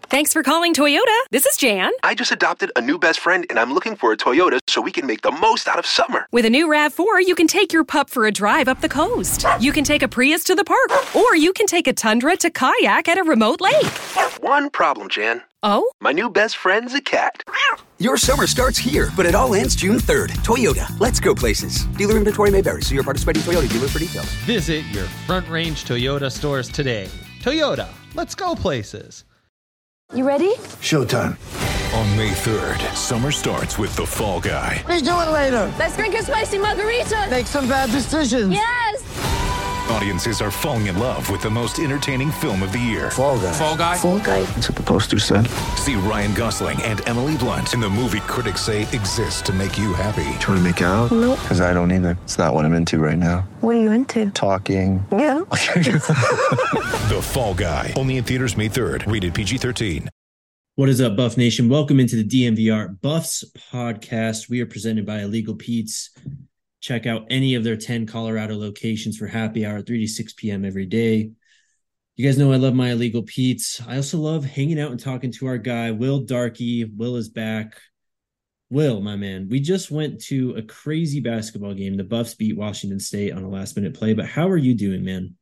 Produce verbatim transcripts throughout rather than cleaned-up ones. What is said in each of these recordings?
Thanks for calling Toyota. This is Jan. I just adopted a new best friend, and I'm looking for a Toyota so we can make the most out of summer. With a new RAV four, you can take your pup for a drive up the coast. You can take a Prius to the park, or you can take a Tundra to kayak at a remote lake. One problem, Jan. Oh? My new best friend's a cat. Your summer starts here, but it all ends June third. Toyota, let's go places. Dealer inventory may vary. See your participating Toyota dealer for details. Visit your Front Range Toyota stores today. Toyota, let's go places. You ready? Showtime. On May third, summer starts with The Fall Guy. Let's do it later. Let's drink a spicy margarita. Make some bad decisions. Yes. Audiences are falling in love with the most entertaining film of the year. Fall Guy. Fall Guy. Fall Guy. That's what the poster said. See Ryan Gosling and Emily Blunt in the movie critics say exists to make you happy. Trying to make it out? Nope. Because I don't either. It's not what I'm into right now. What are you into? Talking. Yeah. The Fall Guy. Only in theaters May third. Rated P G thirteen. What is up, Buff Nation? Welcome into the D M V R Buffs podcast. We are presented by Illegal Pete's. Check out any of their ten Colorado locations for happy hour, three to six p.m. every day. You guys know I love my Illegal Pete's. I also love hanging out and talking to our guy, Will Darkey. Will is back. Will, my man, we just went to a crazy basketball game. The Buffs beat Washington State on a last-minute play, but how are you doing, man?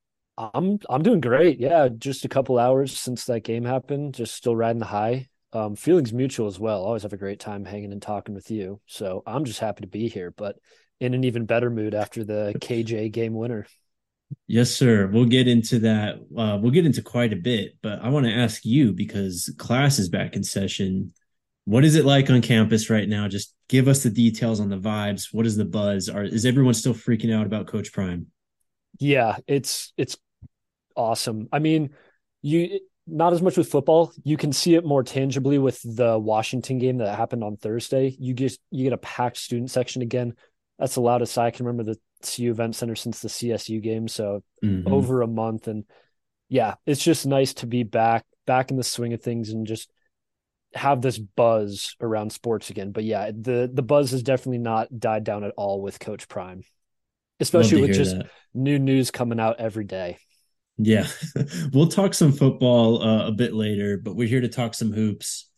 I'm I'm doing great. Yeah, just a couple hours since that game happened. Just still riding the high. Um, feelings mutual as well. Always have a great time hanging and talking with you. So I'm just happy to be here, but in an even better mood after the K J game winner. Yes, sir. We'll get into that. Uh, we'll get into quite a bit, but I want to ask you because class is back in session. What is it like on campus right now? Just give us the details on the vibes. What is the buzz? Are, is everyone still freaking out about Coach Prime? Yeah, it's it's awesome. I mean, you not as much with football. You can see it more tangibly with the Washington game that happened on Thursday. You just you get a packed student section again. That's the loudest I can remember the C U Event Center since the C S U game. So mm-hmm. over a month. And yeah, it's just nice to be back, back in the swing of things and just have this buzz around sports again. But yeah, the, the buzz has definitely not died down at all with Coach Prime, especially with just that. New news coming out every day. Yeah, we'll talk some football uh, a bit later, but we're here to talk some hoops.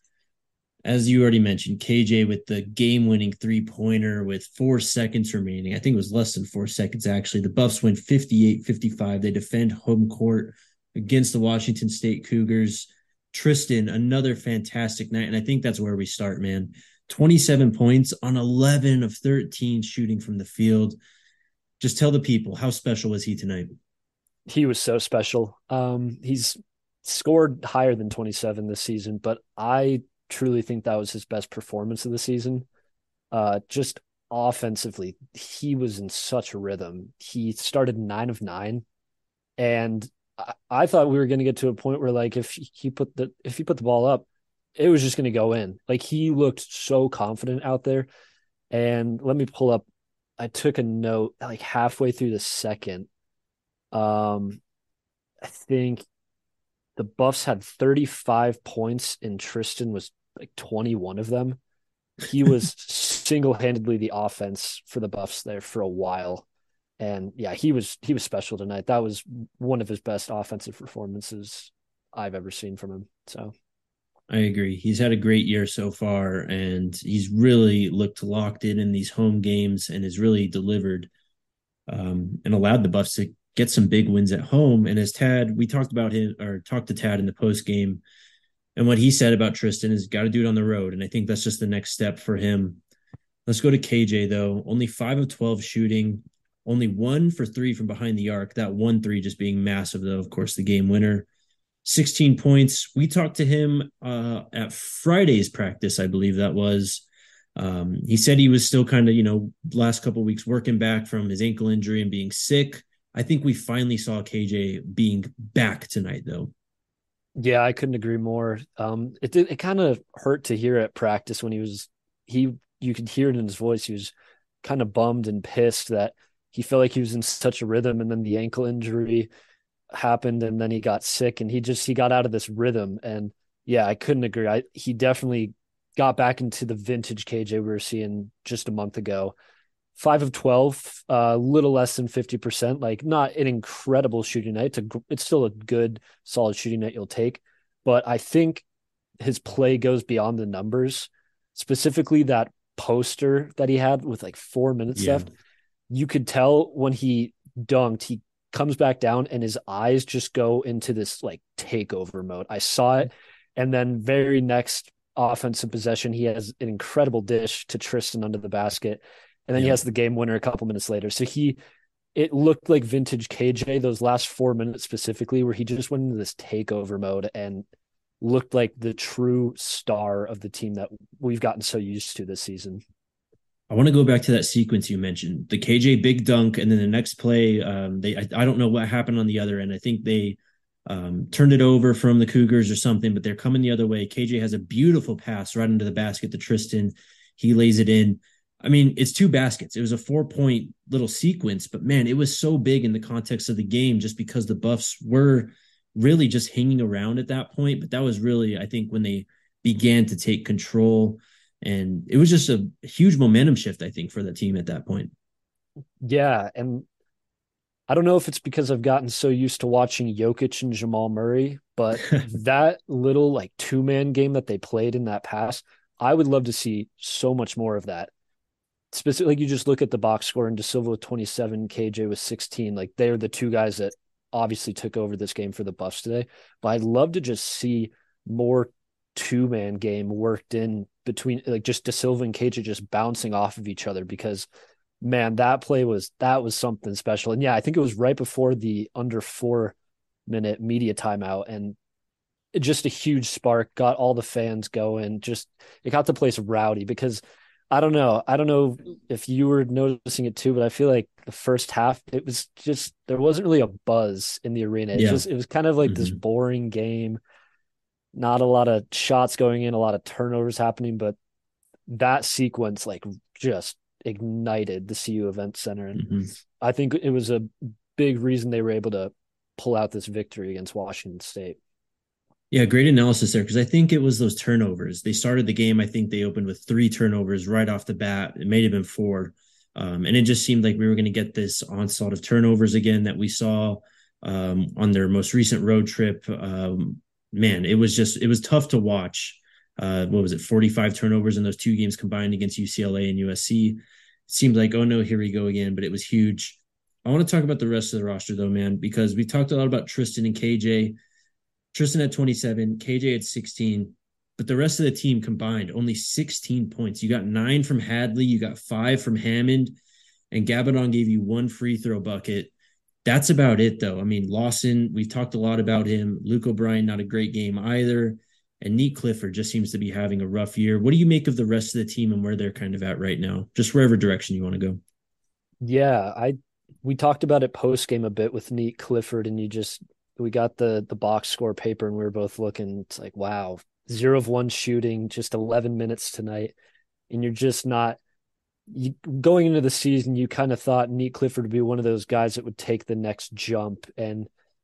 As you already mentioned, K J with the game-winning three-pointer with four seconds remaining. I think it was less than four seconds, actually. The Buffs win fifty-eight fifty-five. They defend home court against the Washington State Cougars. Tristan, another fantastic night, and I think that's where we start, man. twenty-seven points on eleven of thirteen shooting from the field. Just tell the people, how special was he tonight? He was so special. Um, he's scored higher than twenty-seven this season, but I truly think that was his best performance of the season. Uh, just offensively, he was in such a rhythm. He started nine of nine, and I, I thought we were going to get to a point where, like, if he put the if he put the ball up, it was just going to go in. Like, he looked so confident out there. And let me pull up. I took a note like halfway through the second. Um, I think the Buffs had thirty-five points and Tristan was like twenty-one of them. He was single-handedly the offense for the Buffs there for a while. And yeah, he was, he was special tonight. That was one of his best offensive performances I've ever seen from him. So I agree. He's had a great year so far, and he's really looked locked in in these home games and has really delivered um, and allowed the Buffs to get some big wins at home. And as Tad, we talked about him or talked to Tad in the post game, and what he said about Tristan is got to do it on the road. And I think that's just the next step for him. Let's go to K J though. Only five of twelve shooting, only one for three from behind the arc. That one three just being massive though, of course, the game winner. sixteen points. We talked to him uh, at Friday's practice, I believe that was. Um, he said he was still kind of, you know, last couple of weeks working back from his ankle injury and being sick. I think we finally saw K J being back tonight, though. Yeah, I couldn't agree more. Um, it did, it kind of hurt to hear at practice when he was he. You could hear it in his voice. He was kind of bummed and pissed that he felt like he was in such a rhythm, and then the ankle injury happened, and then he got sick, and he just he got out of this rhythm. And yeah, I couldn't agree. I he definitely got back into the vintage K J we were seeing just a month ago. Five of twelve, a uh, little less than fifty percent. Like, not an incredible shooting night. It's, a, it's still a good, solid shooting night you'll take. but I think his play goes beyond the numbers, specifically that poster that he had with like four minutes Yeah. left. You could tell when he dunked, he comes back down and his eyes just go into this like takeover mode. I saw it. And then very next offensive possession, he has an incredible dish to Tristan under the basket. And then Yeah. he has the game winner a couple minutes later. So he, it looked like vintage K J, those last four minutes specifically, where he just went into this takeover mode and looked like the true star of the team that we've gotten so used to this season. I want to go back to that sequence you mentioned, the K J big dunk, and then the next play, um, they I, I don't know what happened on the other end. I think they um, turned it over from the Cougars or something, but they're coming the other way. K J has a beautiful pass right into the basket to Tristan. He lays it in. I mean, it's two baskets. It was a four-point little sequence, but man, it was so big in the context of the game just because the Buffs were really just hanging around at that point. But that was really, I think, when they began to take control. And it was just a huge momentum shift, I think, for the team at that point. Yeah. And I don't know if it's because I've gotten so used to watching Jokic and Jamal Murray, but that little like two-man game that they played in that pass, I would love to see so much more of that. Specifically, like you just look at the box score and De Silva with twenty-seven, K J with sixteen. Like they're the two guys that obviously took over this game for the Buffs today. But I'd love to just see more two-man game worked in between, like just De Silva and K J just bouncing off of each other, because man, that play was, that was something special. And yeah, I think it was right before the under four minute media timeout, and it just a huge spark, got all the fans going. Just, it got the place rowdy, because I don't know. I don't know if you were noticing it too, but I feel like the first half, it was just, there wasn't really a buzz in the arena. It Yeah. just, it was kind of like Mm-hmm. this boring game, not a lot of shots going in, a lot of turnovers happening, but that sequence like just ignited the C U Event Center. And Mm-hmm. I think it was a big reason they were able to pull out this victory against Washington State. Yeah, great analysis there, because I think it was those turnovers. They started the game, I think they opened with three turnovers right off the bat. It may have been four. Um, and it just seemed like we were going to get this onslaught of turnovers again that we saw um, on their most recent road trip. Um, man, it was just, it was tough to watch. Uh, what was it, forty-five turnovers in those two games combined against U C L A and U S C. It seemed like, oh no, here we go again, but it was huge. I want to talk about the rest of the roster though, man, because we talked a lot about Tristan and K J. Tristan had twenty-seven, K J had sixteen, but the rest of the team combined only sixteen points. You got nine from Hadley, you got five from Hammond, and Gabadon gave you one free throw bucket. That's about it, though. I mean, Lawson, we've talked a lot about him. Luke O'Brien, not a great game either. And Nick Clifford just seems to be having a rough year. What do you make of the rest of the team and where they're kind of at right now? Just wherever direction you want to go. Yeah, I we talked about it post game a bit with Nick Clifford, and you just we got the the box score paper and we were both looking. It's like, wow, zero of one shooting, just eleven minutes tonight, and you're just not. You, going into the season, you kind of thought Nick Clifford would be one of those guys that would take the next jump, and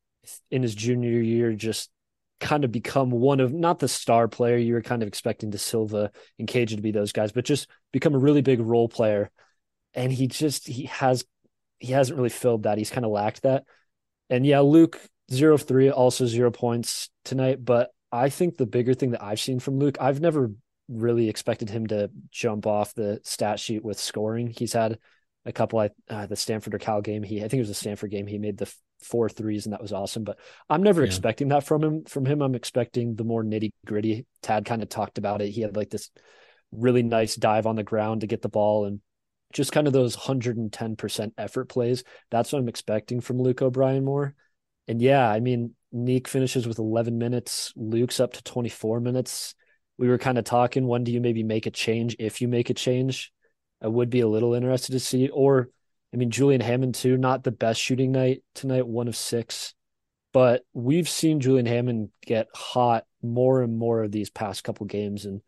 in his junior year, just kind of become one of, not the star player. You were kind of expecting De Silva and K J to be those guys, but just become a really big role player. And he just, he has, he hasn't really filled that. He's kind of lacked that. And yeah, Luke, zero of three, also zero points tonight. But I think the bigger thing that I've seen from Luke, I've never really expected him to jump off the stat sheet with scoring. He's had a couple, uh, the Stanford or Cal game. He, I think it was a Stanford game. He made the four threes and that was awesome, but I'm never yeah. expecting that from him. From him, I'm expecting the more nitty gritty. Tad kind of talked about it. He had like this really nice dive on the ground to get the ball and just kind of those one hundred ten percent effort plays. That's what I'm expecting from Luke O'Brien more. And yeah, I mean, Nick finishes with eleven minutes. Luke's up to twenty-four minutes. We were kind of talking, when do you maybe make a change? If you make a change, I would be a little interested to see. Or, I mean, Julian Hammond too, not the best shooting night tonight, one of six. But we've seen Julian Hammond get hot more and more of these past couple games, and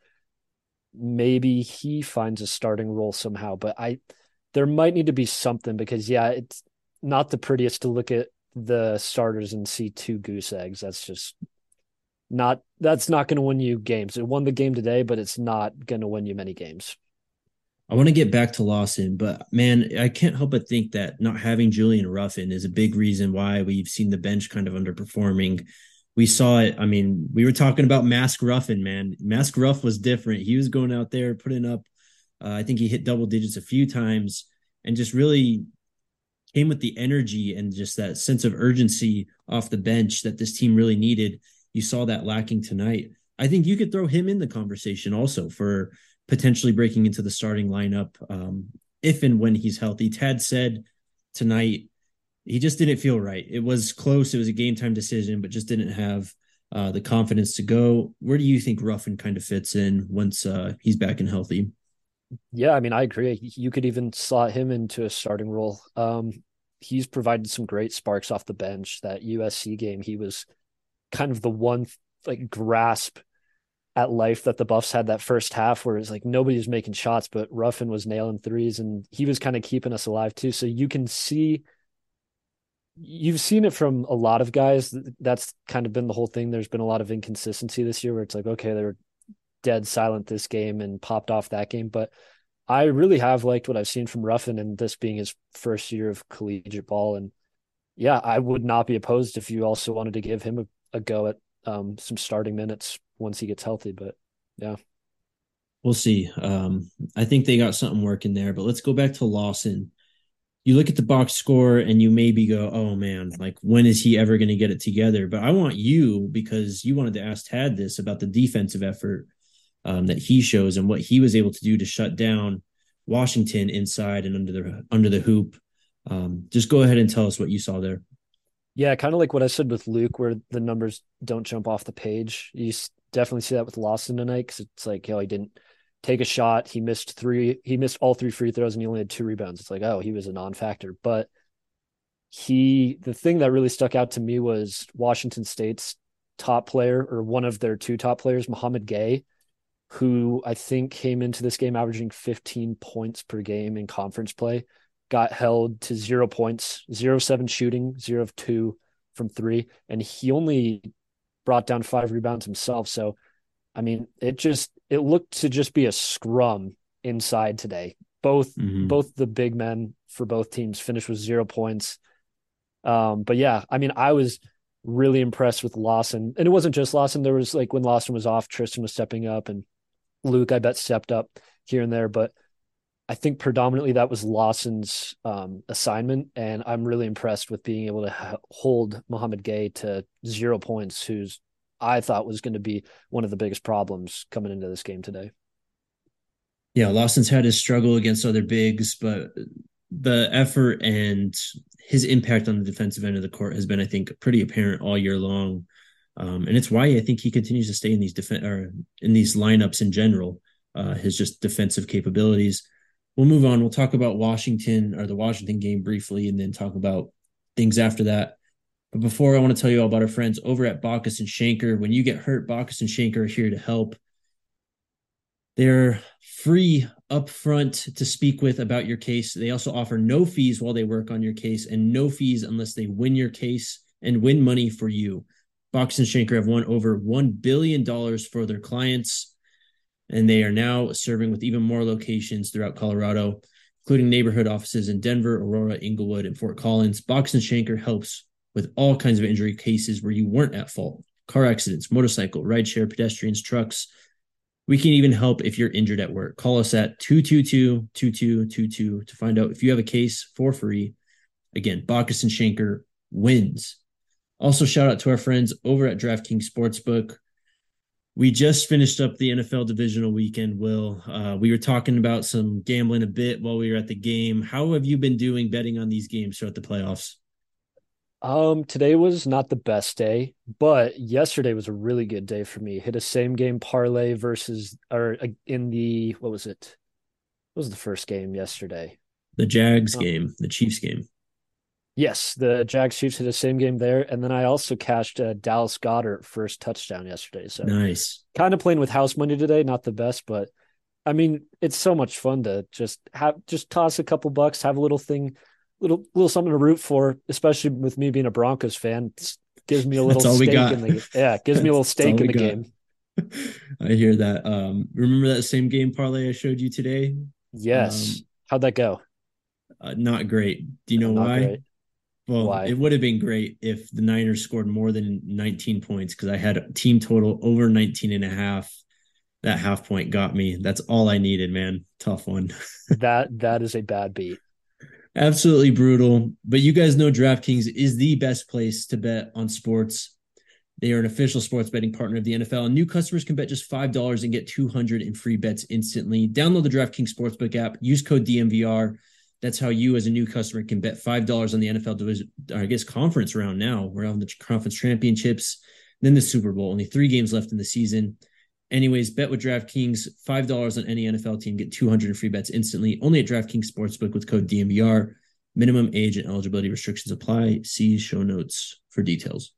maybe he finds a starting role somehow. But I, there might need to be something, because yeah, it's not the prettiest to look at the starters and see two goose eggs. That's just not, that's not going to win you games. It won the game today, but it's not going to win you many games. I want to get back to Lawson, but man, I can't help but think that not having Julian Ruffin is a big reason why we've seen the bench kind of underperforming. We saw it. I mean, we were talking about Mask Ruffin, man. Mask Ruff was different. He was going out there putting up, uh, I think he hit double digits a few times and just really came with the energy and just that sense of urgency off the bench that this team really needed. You saw that lacking tonight. I think you could throw him in the conversation also for potentially breaking into the starting lineup um, if and when he's healthy. Tad said tonight he just didn't feel right. It was close. It was a game time decision, but just didn't have uh, the confidence to go. Where do you think Ruffin kind of fits in once uh, he's back and healthy? Yeah, I mean, I agree. You could even slot him into a starting role. Um, he's provided some great sparks off the bench. That U S C game, he was kind of the one like grasp at life that the Buffs had that first half, where it's like nobody was making shots, but Ruffin was nailing threes, and he was kind of keeping us alive too. So you can see, you've seen it from a lot of guys. That's kind of been the whole thing. There's been a lot of inconsistency this year where it's like, okay, they were dead silent this game and popped off that game. But I really have liked what I've seen from Ruffin, and this being his first year of collegiate ball. And yeah, I would not be opposed if you also wanted to give him a, a go at um, some starting minutes once he gets healthy. But yeah, we'll see. Um, I think they got something working there, but let's go back to Lawson. You look at the box score and you maybe go, oh man, like when is he ever going to get it together? But I want you, because you wanted to ask Tad this about the defensive effort um, that he shows and what he was able to do to shut down Washington inside and under the under the hoop. Um, just go ahead and tell us what you saw there. Yeah, kind of like what I said with Luke, where the numbers don't jump off the page. You definitely see that with Lawson tonight, because it's like, oh, he didn't take a shot. He missed three. He missed all three free throws, and he only had two rebounds. It's like, oh, he was a non-factor. But he, the thing that really stuck out to me was Washington State's top player, or one of their two top players, Mohamed Gay, who I think came into this game averaging fifteen points per game in conference play, got held to zero points, zero of seven shooting, zero of two from three, and he only brought down five rebounds himself. So, I mean, it just it looked to just be a scrum inside today. Both mm-hmm. both the big men for both teams finished with zero points. Um, but yeah, I mean, I was really impressed with Lawson, and it wasn't just Lawson. There was like when Lawson was off, Tristan was stepping up, and Luke, I bet, stepped up here and there. But I think predominantly that was Lawson's um, assignment, and I'm really impressed with being able to ha- hold Mohamed Gay to zero points, who's I thought was going to be one of the biggest problems coming into this game today. Yeah, Lawson's had his struggle against other bigs, but the effort and his impact on the defensive end of the court has been, I think, pretty apparent all year long. Um, and it's why I think he continues to stay in these def- or in these lineups in general, uh, his just defensive capabilities. We'll move on. We'll talk about Washington or the Washington game briefly, and then talk about things after that. But before, I want to tell you all about our friends over at Bacchus and Schenker. When you get hurt, Bacchus and Schenker are here to help. They're free upfront to speak with about your case. They also offer no fees while they work on your case, and no fees unless they win your case and win money for you. Bacchus and Schenker have won over one billion dollars for their clients, and they are now serving with even more locations throughout Colorado, including neighborhood offices in Denver, Aurora, Inglewood, and Fort Collins. Bacchus and Schenker helps with all kinds of injury cases where you weren't at fault: car accidents, motorcycle, rideshare, pedestrians, trucks. We can even help if you're injured at work. Call us at two two two, two two two two to find out if you have a case for free. Again, Bacchus and Schenker wins. Also, shout out to our friends over at DraftKings Sportsbook. We just finished up the N F L divisional weekend, Will. Uh, we were talking about some gambling a bit while we were at the game. How have you been doing betting on these games throughout the playoffs? Um, today was not the best day, but yesterday was a really good day for me. Hit a same game parlay versus, or in the, what was it? What was the first game yesterday? The Jags um, game, the Chiefs game. Yes, the Jags Chiefs hit a same game there. And then I also cashed a Dallas Goedert first touchdown yesterday. So nice. Kind of playing with house money today. Not the best, but I mean, it's so much fun to just have, just toss a couple bucks, have a little thing, little, little something to root for, especially with me being a Broncos fan. It gives me a little stake in the, yeah, it gives me a little stake in the got. game. I hear that. Um, remember that same game parlay I showed you today? Yes. Um, How'd that go? Uh, not great. Do you know not why? Great. Well, Why? it would have been great if the Niners scored more than nineteen points because I had a team total over nineteen and a half. That half point got me. That's all I needed, man. Tough one. That that is a bad beat. Absolutely brutal. But you guys know DraftKings is the best place to bet on sports. They are an official sports betting partner of the N F L, and new customers can bet just five dollars and get two hundred in free bets instantly. Download the DraftKings Sportsbook app. Use code D M V R. That's how you, as a new customer, can bet five dollars on the N F L division, or I guess conference round now. We're on the conference championships, then the Super Bowl. Only three games left in the season. Anyways, bet with DraftKings, five dollars on any N F L team, get two hundred in free bets instantly. Only at DraftKings Sportsbook with code D M V R. Minimum age and eligibility restrictions apply. See show notes for details.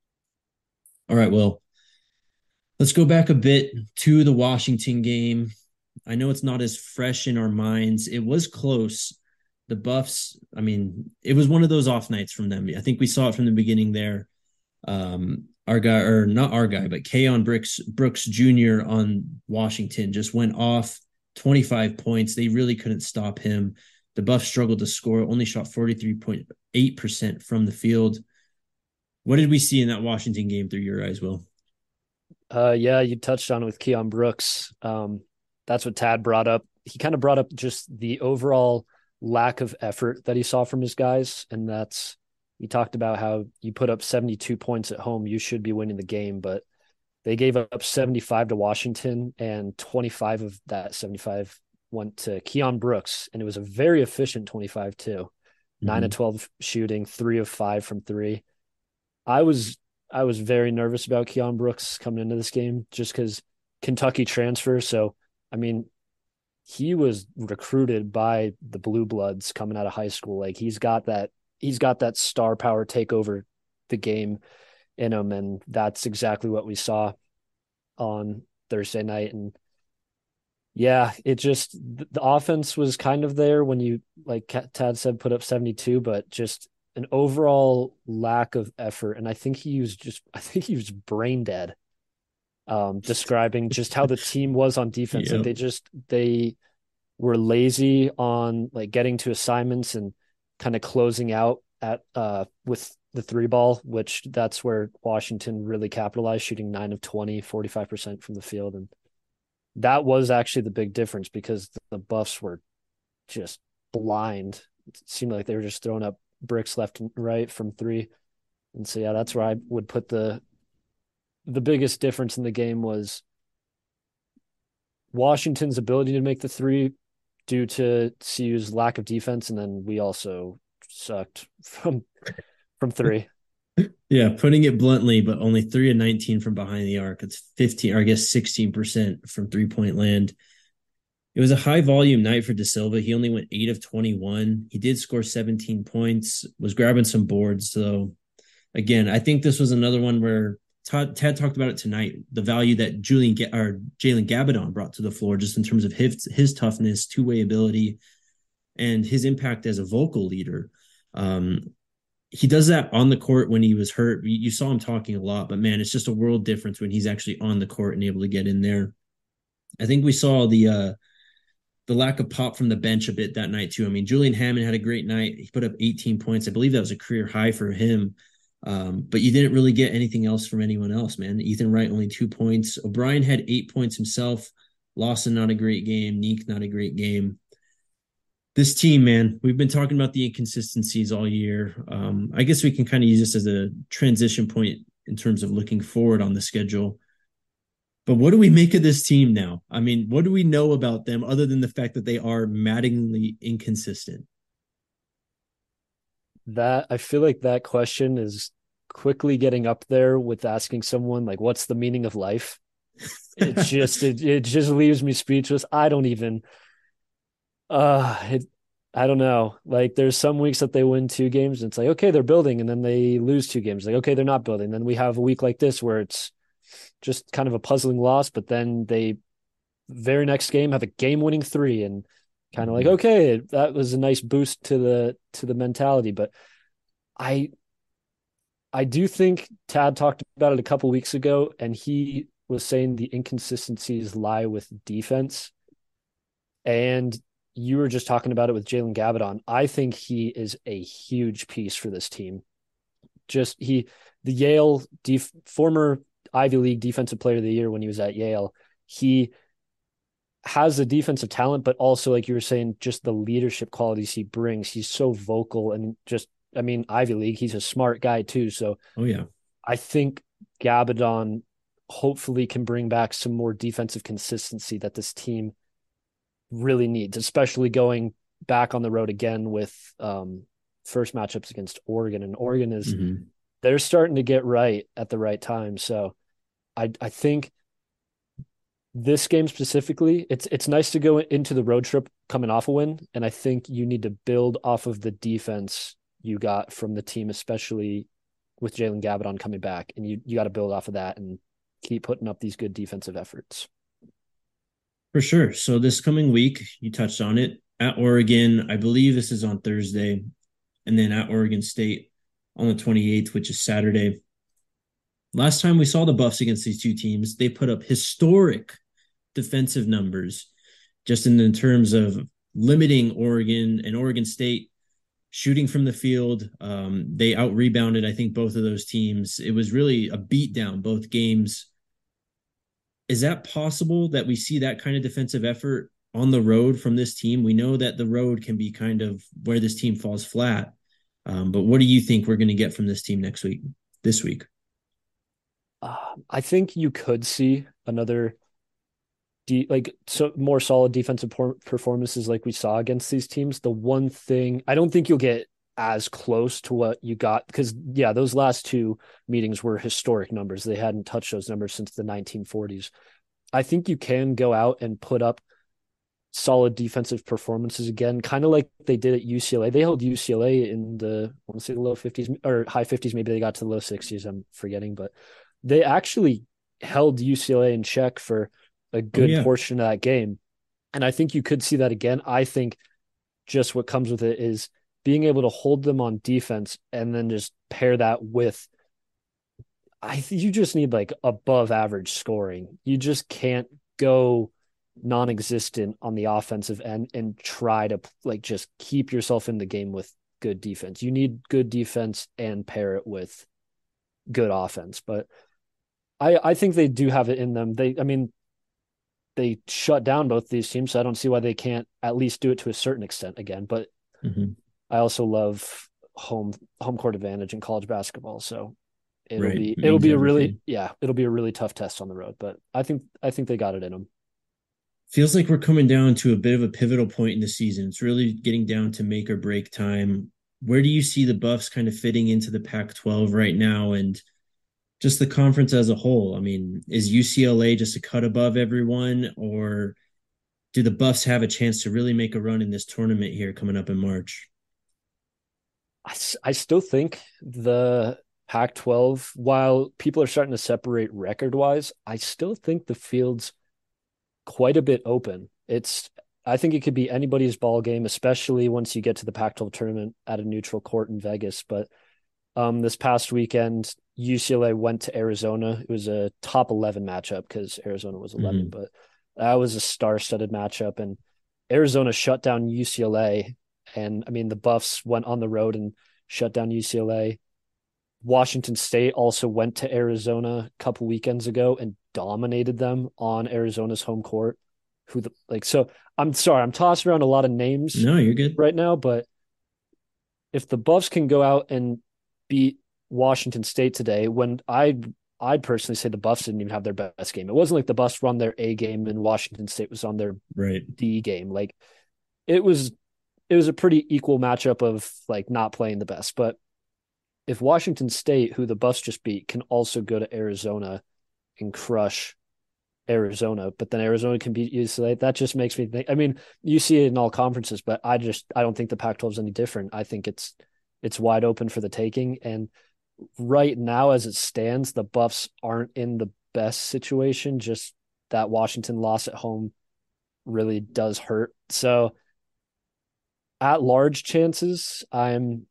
All right, well, let's go back a bit to the Washington game. I know it's not as fresh in our minds. It was close. The Buffs, I mean, it was one of those off nights from them. I think we saw it from the beginning there. Um, our guy, or not our guy, but Keon Brooks, Brooks Junior on Washington just went off twenty-five points. They really couldn't stop him. The Buffs struggled to score, only shot forty-three point eight percent from the field. What did we see in that Washington game through your eyes, Will? Uh, yeah, you touched on it with Keon Brooks. Um, that's what Tad brought up. He kind of brought up just the overall lack of effort that he saw from his guys. And that's, he talked about how you put up seventy-two points at home, you should be winning the game, but they gave up seventy-five to Washington, and twenty-five of that seventy-five went to Keon Brooks. And it was a very efficient twenty-five too. Mm-hmm. nine of twelve shooting, three of five from three. I was I was very nervous about Keon Brooks coming into this game just because Kentucky transfer. So, I mean, he was recruited by the Blue Bloods coming out of high school. Like he's got that he's got that star power take over the game in him, and that's exactly what we saw on Thursday night. And yeah, it just the offense was kind of there when you, like Tad said, put up seventy-two, but just an overall lack of effort. And I think he was just, I think he was brain dead, um, describing just how the team was on defense. Yep. Like they just, they were lazy on like getting to assignments and kind of closing out at, uh, with the three ball, which that's where Washington really capitalized, shooting nine of twenty, forty-five percent from the field. And that was actually the big difference because the Buffs were just blind. It seemed like they were just throwing up bricks left and right from three. And so, yeah, that's where I would put the the biggest difference in the game was Washington's ability to make the three due to C U's lack of defense. And then we also sucked from from three. Yeah, putting it bluntly, but only three of nineteen from behind the arc. It's fifteen, or I guess sixteen percent from three-point land. It was a high-volume night for Da Silva. He only went eight of twenty-one. He did score seventeen points, was grabbing some boards. So, again, I think this was another one where Todd, Ted talked about it tonight, the value that Julian or Jalen Gabadon brought to the floor just in terms of his, his toughness, two-way ability, and his impact as a vocal leader. Um, he does that on the court when he was hurt. You, you saw him talking a lot, but, man, it's just a world difference when he's actually on the court and able to get in there. I think we saw the uh, – the lack of pop from the bench a bit that night too. I mean, Julian Hammond had a great night. He put up eighteen points. I believe that was a career high for him. Um, but you didn't really get anything else from anyone else, man. Ethan Wright, only two points. O'Brien had eight points himself. Lawson, not a great game. Neek, not a great game. This team, man, we've been talking about the inconsistencies all year. Um, I guess we can kind of use this as a transition point in terms of looking forward on the schedule. But what do we make of this team now? I mean, what do we know about them other than the fact that they are maddeningly inconsistent? That I feel like that question is quickly getting up there with asking someone like, what's the meaning of life? It just, it, it just leaves me speechless. I don't even, uh, it, I don't know. Like there's some weeks that they win two games and it's like, okay, they're building, and then they lose two games. Like, okay, they're not building. Then we have a week like this where it's just kind of a puzzling loss, but then they very next game have a game-winning three, and kind of like, okay, that was a nice boost to the to the mentality. But I I do think Tad talked about it a couple weeks ago, and he was saying the inconsistencies lie with defense. And you were just talking about it with Jalen Gabadon. I think he is a huge piece for this team. Just he, the Yale def, former Ivy League Defensive Player of the Year when he was at Yale. He has the defensive talent, but also, like you were saying, just the leadership qualities he brings. He's so vocal and just, I mean, Ivy League, he's a smart guy too. So, oh yeah, I think Gabadon hopefully can bring back some more defensive consistency that this team really needs, especially going back on the road again with um, first matchups against Oregon. And Oregon is, mm-hmm. they're starting to get right at the right time. So I I think this game specifically, it's it's nice to go into the road trip coming off a win, and I think you need to build off of the defense you got from the team, especially with Jalen Gabadon coming back, and you you got to build off of that and keep putting up these good defensive efforts. For sure. So this coming week, you touched on it, at Oregon, I believe this is on Thursday, and then at Oregon State on the twenty-eighth, which is Saturday. Last time we saw the Buffs against these two teams, they put up historic defensive numbers just in, in terms of limiting Oregon and Oregon State shooting from the field. Um, they out-rebounded, I think, both of those teams. It was really a beatdown, both games. Is that possible that we see that kind of defensive effort on the road from this team? We know that the road can be kind of where this team falls flat. Um, but what do you think we're going to get from this team next week, this week? Uh, I think you could see another de- like so more solid defensive por- performances like we saw against these teams. The one thing, I don't think you'll get as close to what you got because, yeah, those last two meetings were historic numbers. They hadn't touched those numbers since the nineteen forties. I think you can go out and put up solid defensive performances again, kind of like they did at U C L A. They held U C L A in the, I want to say the low fifties or high fifties. Maybe they got to the low sixties. I'm forgetting, but they actually held U C L A in check for a good oh, yeah. portion of that game. And I think you could see that again. I think just what comes with it is being able to hold them on defense and then just pair that with, I think you just need like above average scoring. You just can't go non-existent on the offensive end and try to like just keep yourself in the game with good defense. You need good defense and pair it with good offense. But I, I think they do have it in them. They, I mean, they shut down both these teams, so I don't see why they can't at least do it to a certain extent again. But mm-hmm. I also love home home court advantage in college basketball, so it'll right. be it'll be a really everything. yeah it'll be a really tough test on the road. But I think I think they got it in them. Feels like we're coming down to a bit of a pivotal point in the season. It's really getting down to make or break time. Where do you see the Buffs kind of fitting into the Pac twelve right now, and just the conference as a whole? I mean, is U C L A just a cut above everyone, or do the Buffs have a chance to really make a run in this tournament here coming up in March? I, I still think the Pac twelve, while people are starting to separate record-wise, I still think the field's quite a bit open. It's, I think it could be anybody's ball game, especially once you get to the Pac twelve tournament at a neutral court in Vegas. But um, this past weekend, U C L A went to Arizona. It was a top eleven matchup because Arizona was eleven, mm-hmm. but that was a star-studded matchup. And Arizona shut down U C L A. And I mean, the Buffs went on the road and shut down U C L A. Washington State also went to Arizona a couple weekends ago and dominated them on Arizona's home court. Who the like? So I'm sorry, I'm tossing around a lot of names. No, you're good right now. But if the Buffs can go out and beat Washington State today, when I I'd personally say the Buffs didn't even have their best game. It wasn't like the Buffs were on their A game and Washington State was on their right. D game. Like it was. It was a pretty equal matchup of like not playing the best. But if Washington State, who the Buffs just beat, can also go to Arizona and crush Arizona, but then Arizona can beat U C L A, that just makes me think. I mean, you see it in all conferences, but I just I don't think the Pac twelve is any different. I think it's it's wide open for the taking. And right now, as it stands, the Buffs aren't in the best situation. Just that Washington loss at home really does hurt. So at large chances, I'm,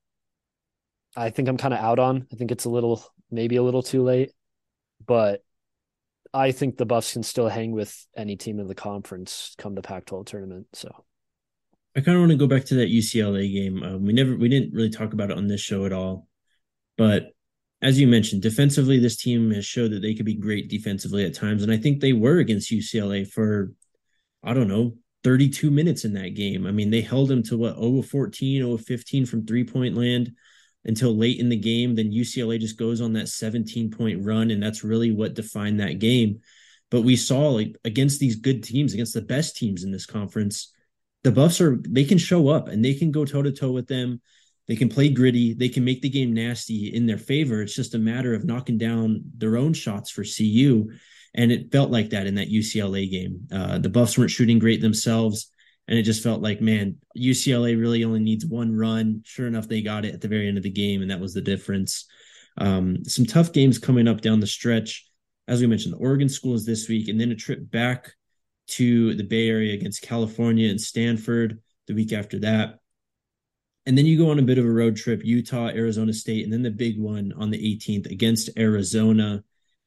I think I'm kind of out on. I think it's a little, maybe a little too late, but I think the Buffs can still hang with any team in the conference come the Pac twelve tournament. So I kind of want to go back to that U C L A game. Um, we never, we didn't really talk about it on this show at all, but as you mentioned, defensively, this team has showed that they could be great defensively at times, and I think they were against U C L A for, I don't know, thirty-two minutes in that game. I mean, they held them to what, zero of fourteen, zero of fifteen from three-point land until late in the game. Then U C L A just goes on that seventeen-point run, and that's really what defined that game. But we saw, like, against these good teams, against the best teams in this conference, the Buffs are, they can show up and they can go toe-to-toe with them. They can play gritty. They can make the game nasty in their favor. It's just a matter of knocking down their own shots for C U. And it felt like that in that U C L A game. Uh, the Buffs weren't shooting great themselves, and it just felt like, man, U C L A really only needs one run. Sure enough, they got it at the very end of the game, and that was the difference. Um, some tough games coming up down the stretch. As we mentioned, the Oregon schools this week, and then a trip back to the Bay Area against California and Stanford the week after that. And then you go on a bit of a road trip, Utah, Arizona State, and then the big one on the eighteenth against Arizona.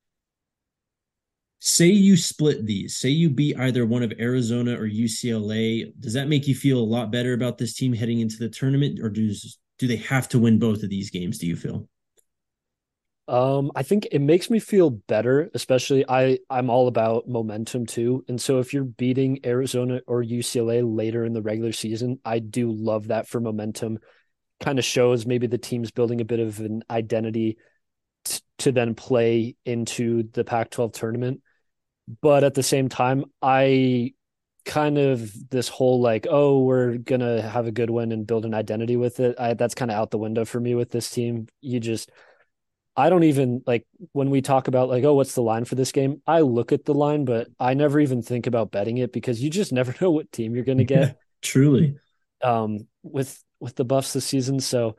Say you split these. Say you beat either one of Arizona or U C L A. Does that make you feel a lot better about this team heading into the tournament, or do, do they have to win both of these games, do you feel? Um, I think it makes me feel better, especially I, I'm all about momentum too. And so if you're beating Arizona or U C L A later in the regular season, I do love that for momentum. Kind of shows maybe the team's building a bit of an identity t- to then play into the Pac twelve tournament. But at the same time, I kind of this whole like, oh, we're going to have a good win and build an identity with it. I, that's kind of out the window for me with this team. You just, I don't even like when we talk about like, oh, what's the line for this game? I look at the line, but I never even think about betting it because you just never know what team you're going to get. Truly. Um, with, with the Buffs this season. So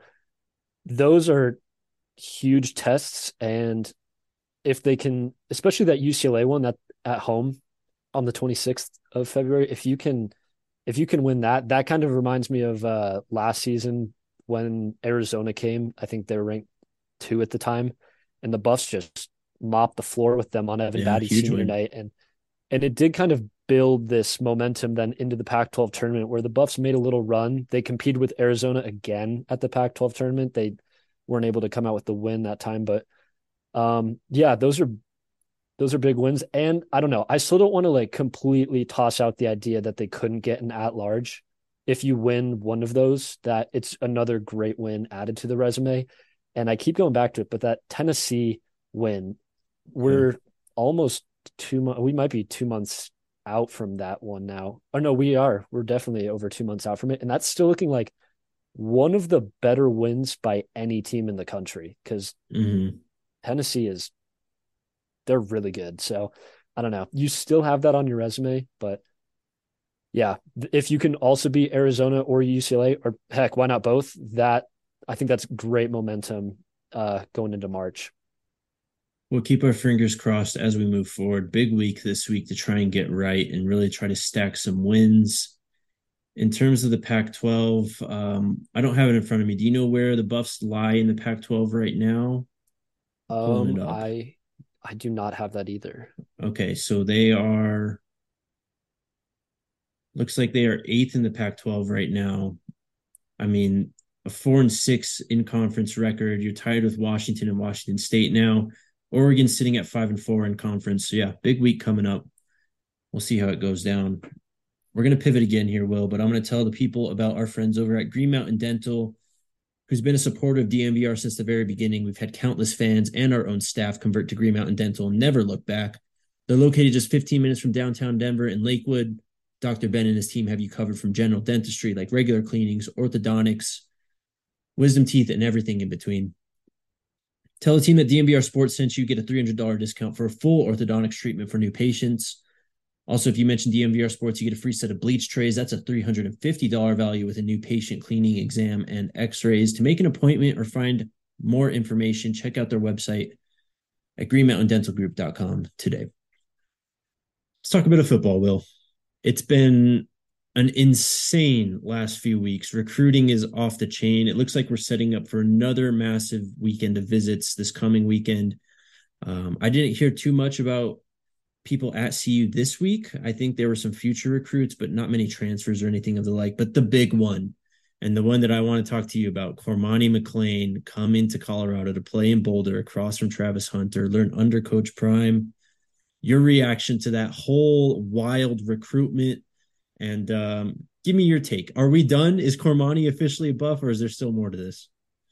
those are huge tests. And if they can, especially that U C L A one that at home on the twenty-sixth of February, if you can, if you can win that, that kind of reminds me of uh, last season when Arizona came. I think they were ranked two at the time, and the Buffs just mopped the floor with them on Evan Yeah, Battey's huge senior win. night. And, and it did kind of build this momentum then into the Pac twelve tournament where the Buffs made a little run. They competed with Arizona again at the Pac twelve tournament. They weren't able to come out with the win that time, but um, yeah, those are, those are big wins. And I don't know, I still don't want to like completely toss out the idea that they couldn't get an at-large. If you win one of those, that it's another great win added to the resume. And I keep going back to it, but that Tennessee win, we're yeah. almost two months, we might be two months out from that one now. Oh no, we are. We're definitely over two months out from it. And that's still looking like one of the better wins by any team in the country because Mm-hmm. Tennessee is, they're really good. So I don't know. You still have that on your resume, but yeah, if you can also beat Arizona or U C L A, or heck, why not both? That I think that's great momentum uh, going into March. We'll keep our fingers crossed as we move forward. Big week this week to try and get right and really try to stack some wins. In terms of the Pac twelve, um, I don't have it in front of me. Do you know where the Buffs lie in the Pac twelve right now? Um, I I do not have that either. Okay, so they are, looks like they are eighth in the Pac twelve right now. I mean, a four and six in conference record. You're tied with Washington and Washington State now. Oregon's sitting at five and four in conference. So yeah, big week coming up. We'll see how it goes down. We're going to pivot again here, Will, but I'm going to tell the people about our friends over at Green Mountain Dental, who's been a supporter of D N V R since the very beginning. We've had countless fans and our own staff convert to Green Mountain Dental and never look back. They're located just fifteen minutes from downtown Denver in Lakewood. Doctor Ben and his team have you covered from general dentistry like regular cleanings, orthodontics, wisdom teeth, and everything in between. Tell the team that D N V R Sports sent you. Get a three hundred dollars discount for a full orthodontics treatment for new patients. Also, if you mention D N V R Sports, you get a free set of bleach trays. That's a three hundred fifty dollars value with a new patient cleaning, exam, and x-rays. To make an appointment or find more information, check out their website at green mountain dental group dot com today. Let's talk a bit of football, Will. It's been an insane last few weeks. Recruiting is off the chain. It looks like we're setting up for another massive weekend of visits this coming weekend. Um, I didn't hear too much about people at C U this week. I think there were some future recruits, but not many transfers or anything of the like. But the big one, and the one that I want to talk to you about, Cormani McClain coming to Colorado to play in Boulder across from Travis Hunter, learn under Coach Prime. Your reaction to that whole wild recruitment, and um, give me your take. Are we done? Is Cormani officially a Buff, or is there still more to this?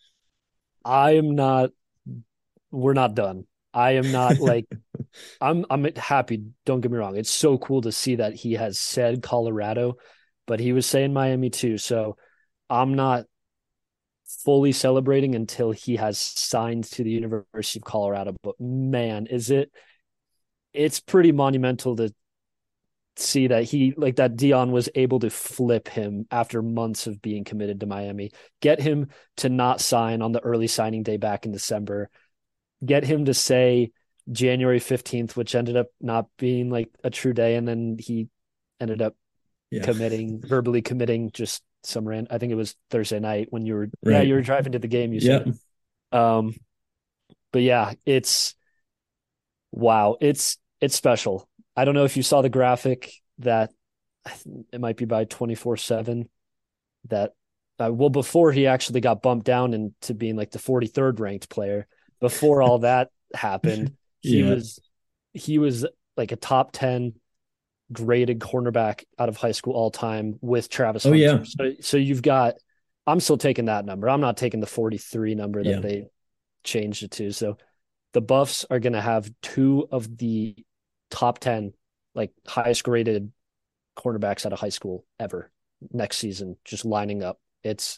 I am not. We're not done. I am not like. I'm. I'm happy. Don't get me wrong. It's so cool to see that he has said Colorado, but he was saying Miami too. So I'm not fully celebrating until he has signed to the University of Colorado. But man, is it? It's pretty monumental to see that he like that Dion was able to flip him after months of being committed to Miami, get him to not sign on the early signing day back in December, get him to say January fifteenth, which ended up not being like a true day. And then he ended up yeah. committing, verbally committing just some rant. I think it was Thursday night when you were, right. yeah, you were driving to the game. You said, yep. um, but yeah, it's, wow. It's, it's special. I don't know if you saw the graphic that it might be by twenty-four seven that, uh, well, before he actually got bumped down into being like the forty-third ranked player, before all that happened, he yeah. was, he was like a top ten graded cornerback out of high school all time with Travis Hunter. Oh, yeah. So, so you've got, I'm still taking that number. I'm not taking the forty-three number that yeah. they changed it to. So the Buffs are going to have two of the top ten, like highest graded cornerbacks out of high school ever next season, just lining up. It's,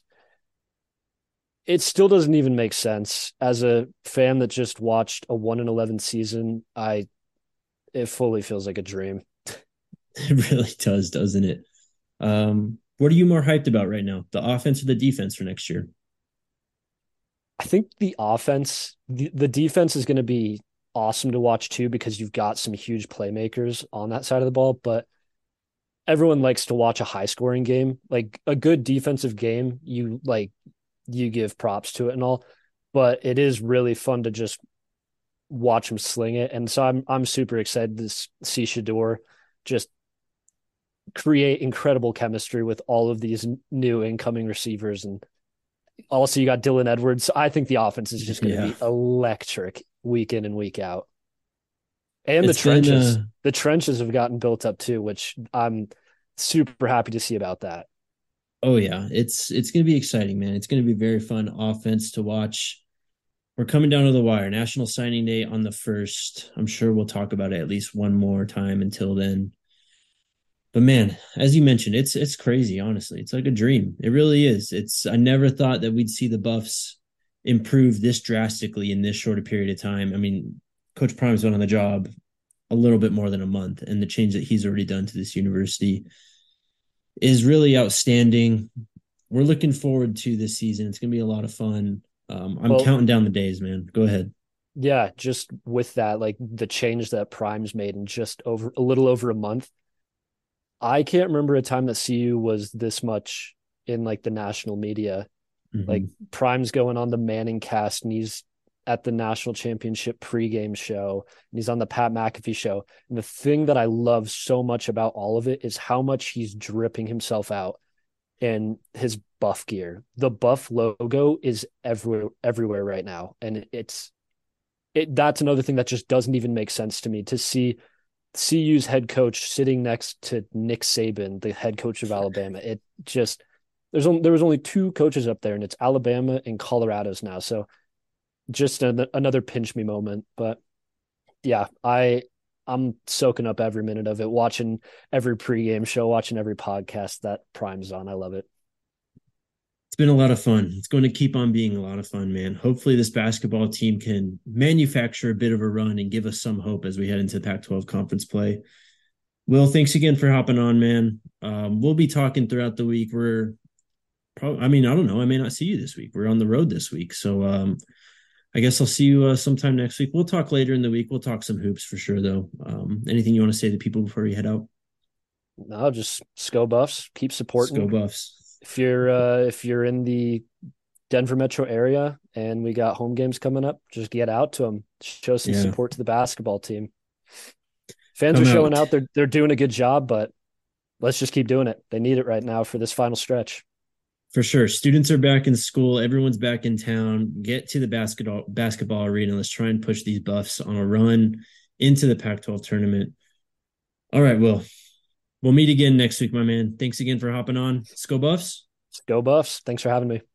it still doesn't even make sense. As a fan that just watched a one and eleven season, I, it fully feels like a dream. It really does, doesn't it? Um, what are you more hyped about right now? The offense or the defense for next year? I think the offense, the, the defense is going to be awesome to watch too, because you've got some huge playmakers on that side of the ball, but everyone likes to watch a high scoring game. Like a good defensive game, you like, you give props to it and all, but it is really fun to just watch him sling it. And so I'm, I'm super excited to see Shedeur just create incredible chemistry with all of these new incoming receivers. And also you got Dylan Edwards. I think the offense is just going to yeah. be electric week in and week out. And it's the trenches, been, uh... the trenches have gotten built up too, which I'm super happy to see about that. Oh yeah. It's, it's going to be exciting, man. It's going to be very fun offense to watch. We're coming down to the wire. National Signing Day on the first. I'm sure we'll talk about it at least one more time until then. But man, as you mentioned, it's it's crazy, honestly. It's like a dream. It really is. It's I never thought that we'd see the Buffs improve this drastically in this short a period of time. I mean, Coach Prime's been on the job a little bit more than a month, and the change that he's already done to this university is really outstanding. We're looking forward to this season. It's going to be a lot of fun. Um, I'm well, counting down the days, man. Go ahead. Yeah, just with that, like the change that Prime's made in just over a little over a month. I can't remember a time that C U was this much in like the national media. Mm-hmm. Like Prime's going on the Manning cast and he's at the national championship pregame show and he's on the Pat McAfee show. And the thing that I love so much about all of it is how much he's dripping himself out in his Buff gear. The Buff logo is everywhere, everywhere right now. And it's, it, that's another thing that just doesn't even make sense to me, to see C U's head coach sitting next to Nick Saban, the head coach of Alabama. It just, there's only, there was only two coaches up there and it's Alabama and Colorado's now. So just a, another pinch me moment, but yeah, I, I'm soaking up every minute of it, watching every pregame show, watching every podcast that Prime's on. I love it. It's been a lot of fun. It's going to keep on being a lot of fun, man. Hopefully this basketball team can manufacture a bit of a run and give us some hope as we head into Pac twelve conference play. Will, thanks again for hopping on, man. Um, we'll be talking throughout the week. We're probably, I mean, I don't know. I may not see you this week. We're on the road this week. So um, I guess I'll see you uh, sometime next week. We'll talk later in the week. We'll talk some hoops for sure, though. Um, anything you want to say to people before you head out? No, just Sco Buffs. Keep supporting. Sco Buffs. If you're uh, if you're in the Denver metro area and we got home games coming up, just get out to them. Show some yeah. support to the basketball team. Fans Come are showing out. out. They're they're doing a good job, but let's just keep doing it. They need it right now for this final stretch. For sure. Students are back in school. Everyone's back in town. Get to the basketball basketball arena. Let's try and push these Buffs on a run into the Pac twelve tournament. All right, Will. We'll meet again next week, my man. Thanks again for hopping on. Let's go Buffs. Let's go Buffs. Thanks for having me.